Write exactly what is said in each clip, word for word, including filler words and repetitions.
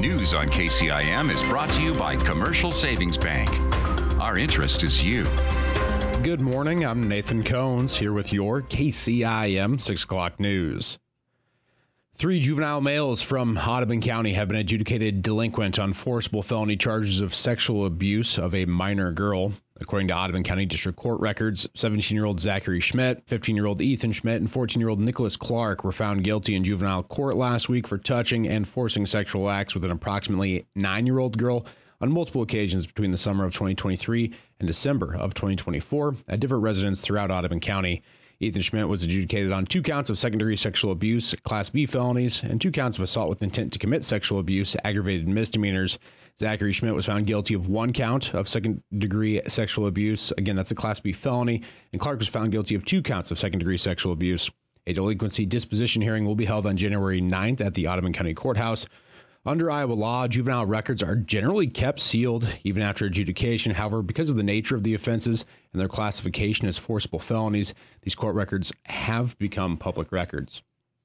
News on K C I M is brought to you by Commercial Savings Bank. Our interest is you. Good morning. I'm Nathan Cones here with your K C I M six o'clock news. Three juvenile males from Audubon County have been adjudicated delinquent on forcible felony charges of sexual abuse of a minor girl. According to Audubon County District Court records, seventeen-year-old Zachary Schmidt, fifteen-year-old Ethan Schmidt, and fourteen-year-old Nicholas Clark were found guilty in juvenile court last week for touching and forcing sexual acts with an approximately nine-year-old girl on multiple occasions between the summer of twenty twenty-three and December of twenty twenty-four at different residences throughout Audubon County. Ethan Schmidt was adjudicated on two counts of second-degree sexual abuse, Class B felonies, and two counts of assault with intent to commit sexual abuse, aggravated misdemeanors. Zachary Schmidt was found guilty of one count of second-degree sexual abuse. Again, that's a Class B felony. And Clark was found guilty of two counts of second-degree sexual abuse. A delinquency disposition hearing will be held on January ninth at the Audubon County Courthouse. Under Iowa law, juvenile records are generally kept sealed even after adjudication. However, because of the nature of the offenses and their classification as forcible felonies, these court records have become public records.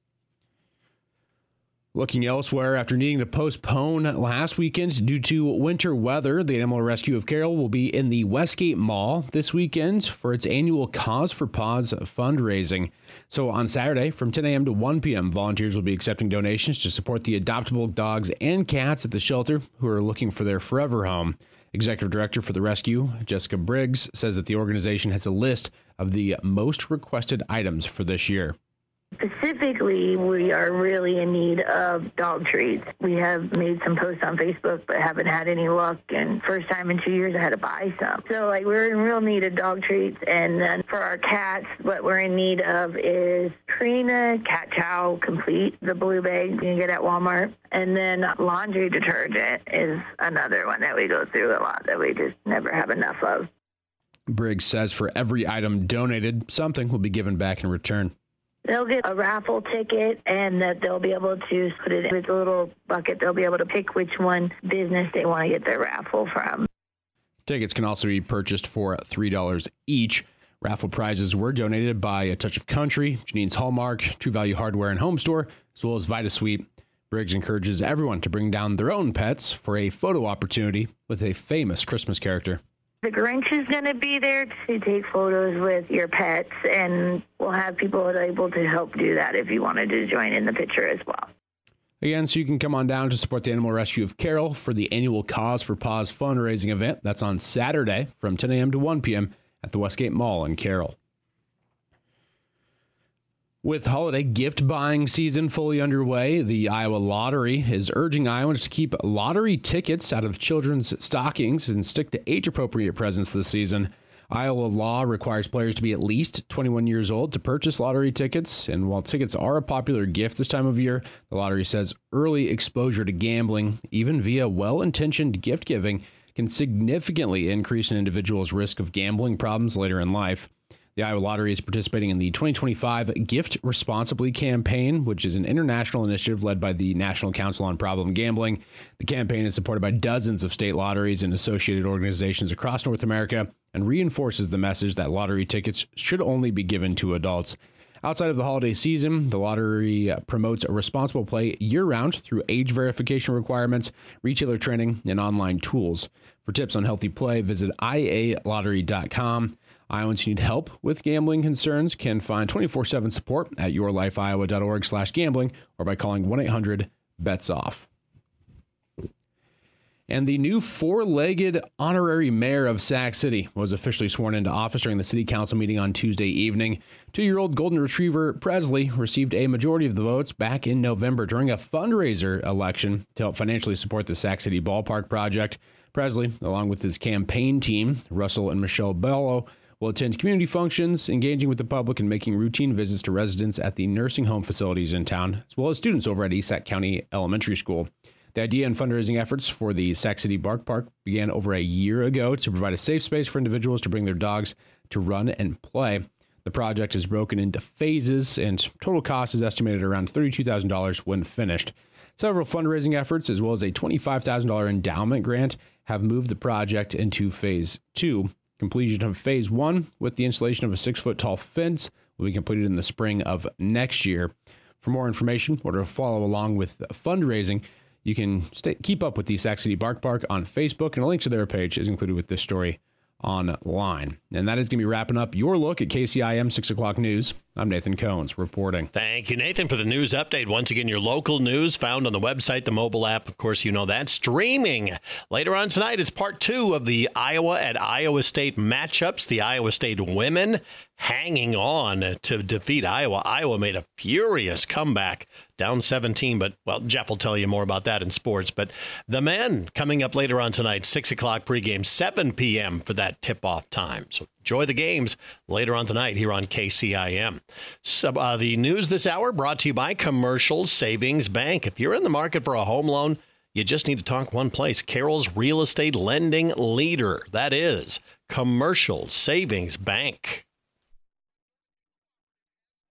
Looking elsewhere, after needing to postpone last weekend due to winter weather, the Animal Rescue of Carroll will be in the Westgate Mall this weekend for its annual Cause for Paws fundraising. So on Saturday from ten a.m. to one p.m., volunteers will be accepting donations to support the adoptable dogs and cats at the shelter who are looking for their forever home. Executive Director for the rescue, Jessica Briggs, says that the organization has a list of the most requested items for this year. Specifically, we are really in need of dog treats. We have made some posts on Facebook, but haven't had any luck. And first time in two years, I had to buy some. So, like, we're in real need of dog treats. And then for our cats, what we're in need of is Purina Cat Chow Complete, the blue bag you can get at Walmart. And then laundry detergent is another one that we go through a lot that we just never have enough of. Briggs says for every item donated, something will be given back in return. They'll get a raffle ticket, and that they'll be able to put it in a little bucket. They'll be able to pick which one business they want to get their raffle from. Tickets can also be purchased for three dollars each. Raffle prizes were donated by A Touch of Country, Janine's Hallmark, True Value Hardware and Home Store, as well as VitaSweet. Briggs encourages everyone to bring down their own pets for a photo opportunity with a famous Christmas character. The Grinch is going to be there to take photos with your pets, and we'll have people that are able to help do that if you wanted to join in the picture as well. Again, so you can come on down to support the Animal Rescue of Carroll for the annual Cause for Paws fundraising event. That's on Saturday from ten a.m. to one p.m. at the Westgate Mall in Carroll. With holiday gift buying season fully underway, the Iowa Lottery is urging Iowans to keep lottery tickets out of children's stockings and stick to age-appropriate presents this season. Iowa law requires players to be at least twenty-one years old to purchase lottery tickets, and while tickets are a popular gift this time of year, the lottery says early exposure to gambling, even via well-intentioned gift giving, can significantly increase an individual's risk of gambling problems later in life. The Iowa Lottery is participating in the twenty twenty-five Gift Responsibly campaign, which is an international initiative led by the National Council on Problem Gambling. The campaign is supported by dozens of state lotteries and associated organizations across North America and reinforces the message that lottery tickets should only be given to adults. Outside of the holiday season, the lottery promotes a responsible play year-round through age verification requirements, retailer training, and online tools. For tips on healthy play, visit I A lottery dot com. Iowans who need help with gambling concerns can find twenty-four seven support at your life iowa dot org slash gambling or by calling one eight hundred bets off. And the new four-legged honorary mayor of Sac City was officially sworn into office during the city council meeting on Tuesday evening. Two-year-old golden retriever Presley received a majority of the votes back in November during a fundraiser election to help financially support the Sac City Ballpark project. Presley, along with his campaign team, Russell and Michelle Bello, will attend community functions, engaging with the public and making routine visits to residents at the nursing home facilities in town, as well as students over at East Sac County Elementary School. The idea and fundraising efforts for the Sac City Bark Park began over a year ago to provide a safe space for individuals to bring their dogs to run and play. The project is broken into phases, and total cost is estimated around thirty-two thousand dollars when finished. Several fundraising efforts, as well as a twenty-five thousand dollars endowment grant, have moved the project into phase two. Completion of phase one, with the installation of a six-foot-tall fence, will be completed in the spring of next year. For more information or to follow along with fundraising, You can stay, keep up with the Sac City Bark Bark on Facebook, and a link to their page is included with this story online. And that is going to be wrapping up your look at K C I M six o'clock news. I'm Nathan Cohns reporting. Thank you, Nathan, for the news update. Once again, your local news found on the website, the mobile app. Of course, you know that. Streaming. Later on tonight, it's part two of the Iowa at Iowa State matchups. The Iowa State women hanging on to defeat Iowa. Iowa made a furious comeback, down seventeen, but, well, Jeff will tell you more about that in sports. But the men coming up later on tonight, six o'clock pregame, seven p.m. for that tip-off time. So enjoy the games later on tonight here on K C I M. So, uh, the news this hour brought to you by Commercial Savings Bank. If you're in the market for a home loan, you just need to talk one place. Carroll's Real Estate Lending Leader. That is Commercial Savings Bank.